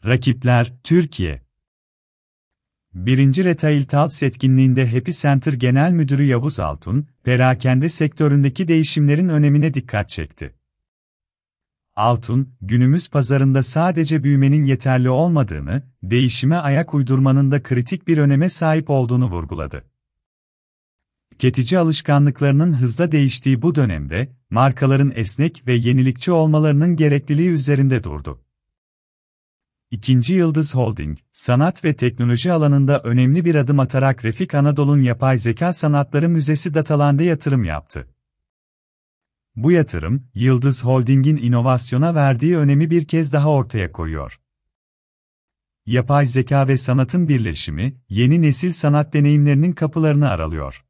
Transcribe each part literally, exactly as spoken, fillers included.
Rakipler, Türkiye. Birinci Retail Talks etkinliğinde Happy Center Genel Müdürü Yavuz Altun, perakende sektöründeki değişimlerin önemine dikkat çekti. Altun, günümüz pazarında sadece büyümenin yeterli olmadığını, değişime ayak uydurmanın da kritik bir öneme sahip olduğunu vurguladı. Tüketici alışkanlıklarının hızla değiştiği bu dönemde, markaların esnek ve yenilikçi olmalarının gerekliliği üzerinde durdu. İkinci Yıldız Holding, sanat ve teknoloji alanında önemli bir adım atarak Refik Anadolu'nun Yapay Zeka Sanatları Müzesi Dataland'a yatırım yaptı. Bu yatırım, Yıldız Holding'in inovasyona verdiği önemi bir kez daha ortaya koyuyor. Yapay zeka ve sanatın birleşimi, yeni nesil sanat deneyimlerinin kapılarını aralıyor.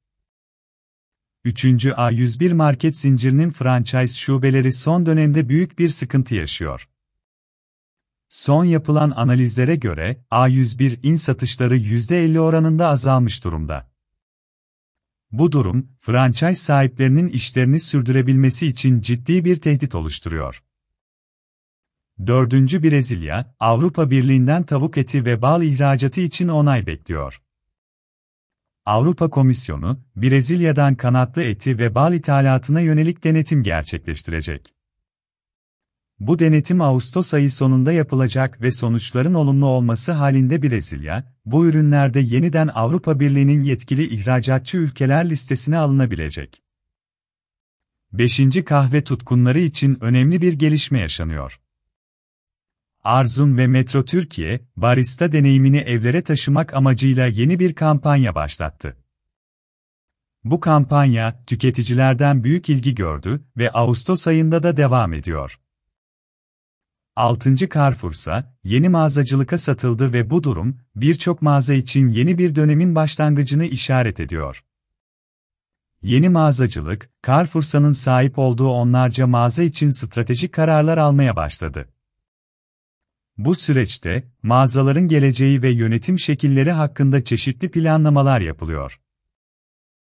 Üçüncü A yüz bir market zincirinin franchise şubeleri son dönemde büyük bir sıkıntı yaşıyor. Son yapılan analizlere göre, A yüz bir'in satışları yüzde elli oranında azalmış durumda. Bu durum, franchise sahiplerinin işlerini sürdürebilmesi için ciddi bir tehdit oluşturuyor. Dördüncü Brezilya, Avrupa Birliği'nden tavuk eti ve bal ihracatı için onay bekliyor. Avrupa Komisyonu, Brezilya'dan kanatlı eti ve bal ithalatına yönelik denetim gerçekleştirecek. Bu denetim Ağustos ayı sonunda yapılacak ve sonuçların olumlu olması halinde Brezilya, bu ürünlerde yeniden Avrupa Birliği'nin yetkili ihracatçı ülkeler listesine alınabilecek. Beşinci Kahve tutkunları için önemli bir gelişme yaşanıyor. Arzum ve Metro Türkiye, barista deneyimini evlere taşımak amacıyla yeni bir kampanya başlattı. Bu kampanya, tüketicilerden büyük ilgi gördü ve Ağustos ayında da devam ediyor. altıncı Carrefour'sa, yeni mağazacılıka satıldı ve bu durum, birçok mağaza için yeni bir dönemin başlangıcını işaret ediyor. Yeni mağazacılık, Carrefour'sa'nın sahip olduğu onlarca mağaza için stratejik kararlar almaya başladı. Bu süreçte, mağazaların geleceği ve yönetim şekilleri hakkında çeşitli planlamalar yapılıyor.